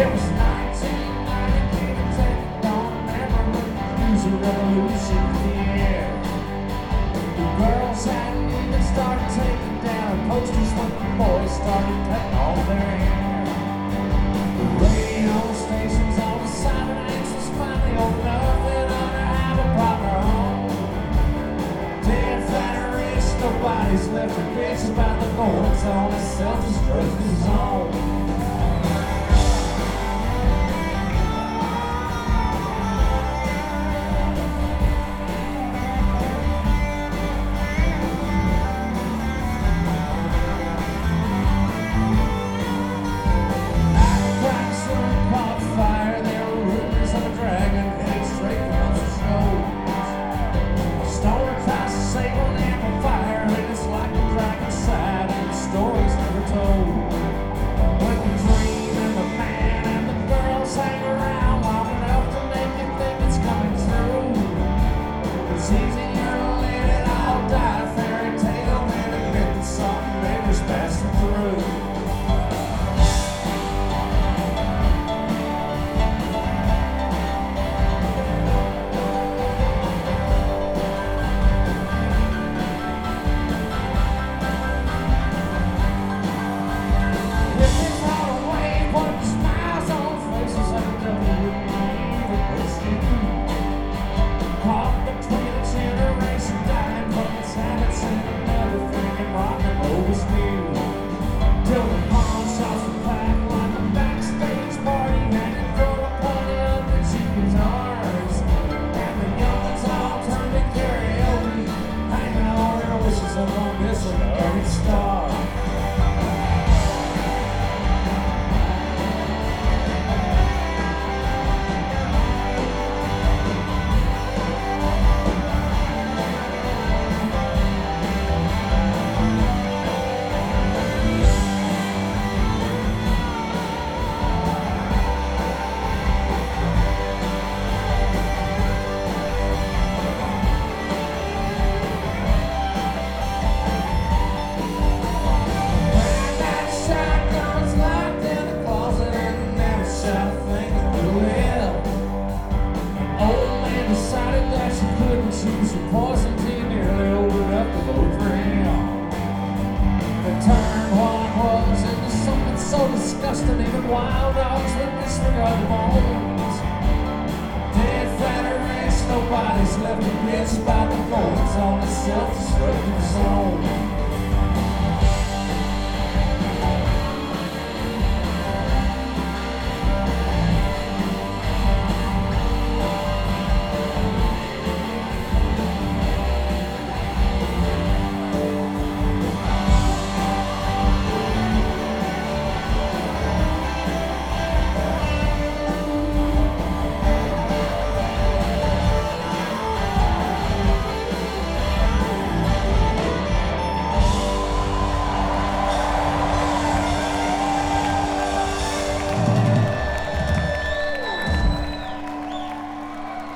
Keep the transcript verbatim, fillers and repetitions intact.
was nineteen ninety, give and take, don't remember the news of revolution here. The girls hadn't even started taking down posters when the boys started cutting off their hair. The radio stations on the Saturdays was finally old enough that ought to have a proper home. Dead, fat, or rich, nobody's left a bitch about the goings on a self-destructive zone. Choose a poison tea, nearly old enough to vote for him. The turn one was into something so disgusting, even wild dogs would disregard the bones. Dead, fat, or rich, nobody's left a bitch about the goings on a self-destructive zone.